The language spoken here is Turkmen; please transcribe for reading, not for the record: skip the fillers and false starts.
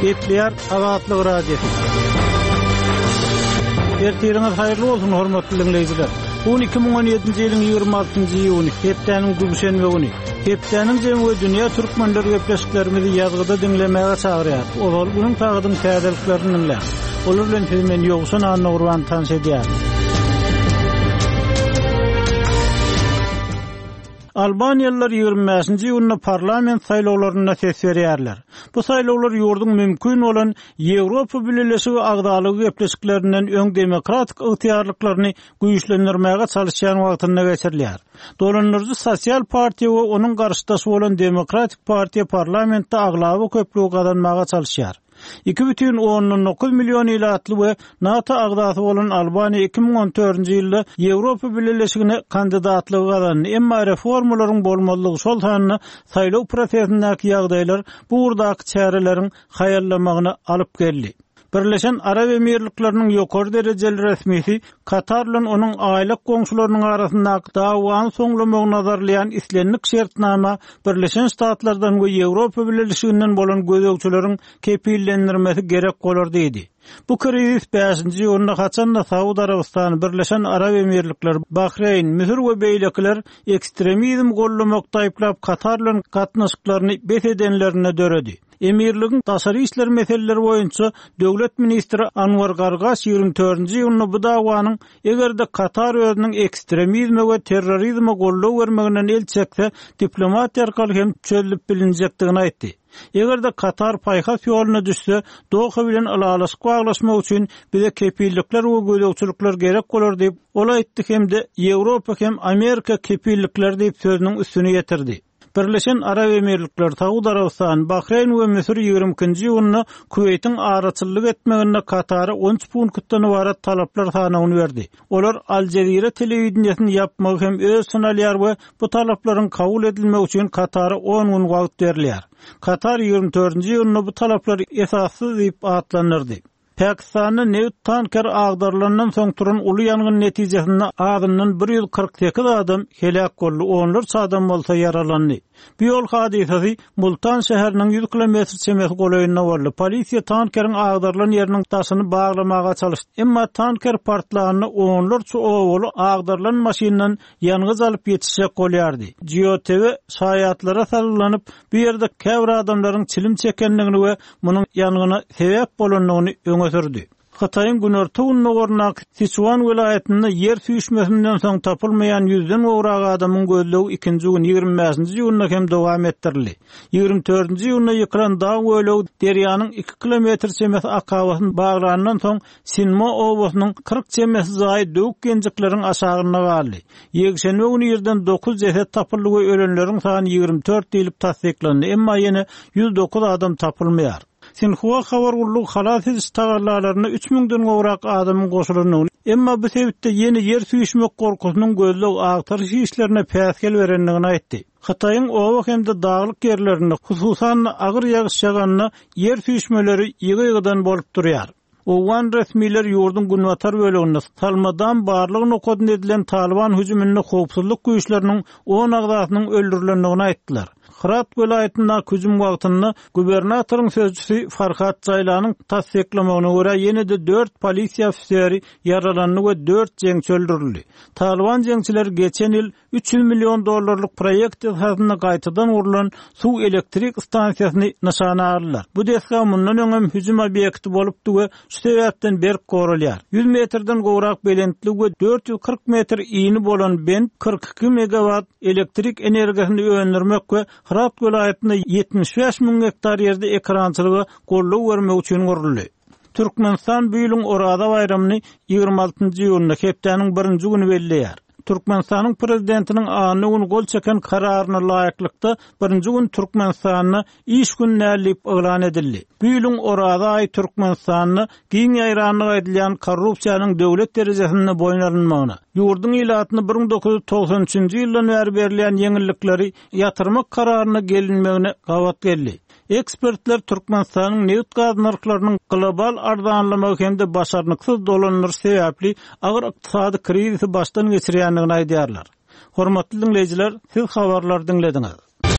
Etliýär azatlyk radiosu. Ertiriňiz haýyrly bolsun hormatly dinleýijiler. Bu 2017-nji ýylyň 26-njy iýuny, hepdeniň duşanbe güni. Hepdeniň jemgy dünýä türkmenleri gepleşiklerimizi ýazgyda dinlemäge çagyrýar. Olar bunyň tagydyň täzeliklerini dinler. Olar bilen filmen ýogsun anna urwan tanış edýär. Albaniyalılar 25-nji ýylyny parlament saýlawlaryna ses berýärler. Bu saýlawlar ýurdun mümkin bolan Ýewropa Birleşigi agdalygy gepleşiklerinden öň demokratik ygtyarlyklaryny güýçlendirmäge çalışýan wagtynda geçirilýär. Dolanyrjy sosial partiýa we onuň garşydaşy bolan demokratik partiýa parlamentde aglawy köplügi kazanmaga çalışýar. 2,9 milyon ilatly we NATO agdasy bolan Albaniya 2014-nji ýylda Ýewropa Birleşigine kandidatlygy kazandy. Emma reformalaryň bolmalygy şol hanyna saýlaw prosesindäki ýagdaýlar bu urdaky çäreleriň haýallamagyna alyp geldi. Birleşen Arab Emirlikläriniň ýokary derejeli resmisi Katar bilen onuň aýlyk goňşularynyň arasyndaky dawaň soňlamagyny nazarlayan islenlik şertnama Birleşen Ştatlardan we Ýewropa Birleşiginden bolan gözegçileriň kepillendirmesi gerek bolar diýdi. Bu kriz 5-nji ýylda haçanda Saudi Arabistan, Birleşen Arab Emirlikler, Bahreyn, Misir we beýlekler ekstremizm gollamakda aýplap Katar bilen gatnaşyklaryny bet edenlerine döredi. Emirligiň daşary işler meseleleri boýunça döwlet ministri Anwar Gargaş 24-nji ýylyny bu dawanyň egerde Katar özüniň ekstremizme we terrorizme gollaw bermeginden el çekse diplomatiýa arkaly hem çözülip bilinjekdigini aýtdy. Egerde Katar paýhas ýoluna düşse, Doha bilen alalaşyk baglaşmak üçin bize kepillikler we gözegçilikler gerek bolar diýip ol aýtdy hemde Ýewropa hem Amerika kepillikler diýip sözüniň üstüne ýetirdi. Birleşen Arab Emirlikler, Saudi Arabistan, Bahreyn we Misir 20-nji ýylyny Kuweytiň araçylyk etmegine Katara 13 punktdan ibaret talaplar sanawyny berdi. Olar Al Jazeera telewizionyny ýapmagy hem öz sunalýar we bu talaplaryň kabul edilmegi üçin Katara 10 gün wagt berilýär. Katar 24-nji ýylyny bu talaplar esassyz diýip atlanyrdy. Pakistanyň neft tanker agdarlanan soň turan uly ýangyn netijesinde adamdan 148 adam helak boldy, onlarca adam bolsa yaralandy. Bu ýol hadisesi Multan şäheriniň 100 kilometr çemesi golaýyna boldy. Polisiýa tankeriň agdarlan ýeriniň taşyny baglamaga çalışdy. Emma tanker partlagyny onlarca owaly agdarlan maşynyň ýanyňyz alyp ýetişjek bolýardy. GeoTV şaýatlara sarylanyp bu ýerde käbir adamlaryň çilim çekenligini we munyň ýanygyna sebäp bolanlygyny öňe sürdi. Xitayň günorta ununy gornak Sichuan welaýetinde yer süýşmesinden soň tapylmayan 100den owrak adamyň gözlegi 2-nji gün 25-nji ýylyna hem dowam etdirildi. 24-nji ýylyna ýykran daň wölegi derýanyň 2 kilometr çemesi akabasyny baglanandan soň Sinmo owasynyň 40 çemesi zaý döwük genjikleriň aşagyna galdy. Ýekşenbe güni ýerden 9 jeset tapyldy we ölenleriň sany 24 diýilip tasdiklendi. Emma ýene 109 adam tapylmaýar. Sinhua habargullyk halat ediş tagarlalaryna 3000den gowrak adamyň goşulyny, emma bu sebäpde ýeni yer süýşmek gorkusynyň gözlegi agtarys işlerine päsgel berenligini aýtdy. Xitaýyň owak hemde daglyk ýerlerinde, hususan agyr ýagyş ýaganyna yer süýşmeleri ýygy-ýygydan bolup durýar. Owan resmiler ýurdun günwatar böleginde salmadan barlygyny okudyn edilen Taliban hüjümine howpsuzlyk güýçleriniň 10 agdasynyň öldürilendigini aýtdylar. Hirat welaýetinde hüjüm wagtynda gubernatoriň sözçüsi Farhat Jaylanyň tasdiklamagyna görä ýene-de 4 polisiýa ofiseri yaralandy we 4 jeňçi öldürildi. Taliban jeňçiler geçen ýyl $300 milyon proýekt esasyna gaýtadan urulan suw elektrik stansiýasyny nişana aldylar. Bu desga mundan öňem hüjüm obyekti bolupdy we şu sebäpden berk gorulýar. 100 metrden gowrak belentli we 440 metr iýni bolan bent 42 megawatt elektrik energiýasyny öňürmek we Hirat welaýetinde 75 000 hektar ýerde ekrançylygy gollaw bermek üçin guruldy. Türkmenistan bu ýylyň Orada bayramyny 26-njy ýylyna hepdeniň 1-nji güni belleýär. Türkmenistanyň prezidentiniň anyny gün gol çeken kararyna laýyklykda 1-nji gün Türkmenistanyny iş gününe diýip elan edildi. Bu ýylyň Orada aý Türkmenistanyny giň ýaýranlyk edilýän korrupsiýanyň döwlet derejesinde boýnalynmagyna, ýurdun ilatyny 1993-nji ýyldan bäri berilýän ýeňillikleri ýatyrmak kararyna gelinmegine gawat geldi. Ekspertler Türkmenistanyň neft gaz narklarynyň global arzanlamagy hemde başarnyksız dolanýar sebäpli agyr ykdysady krizisi başdan geçirýänligini aýdýarlar. Hormatly dinleýijiler, siz habarlar dinlediňiz.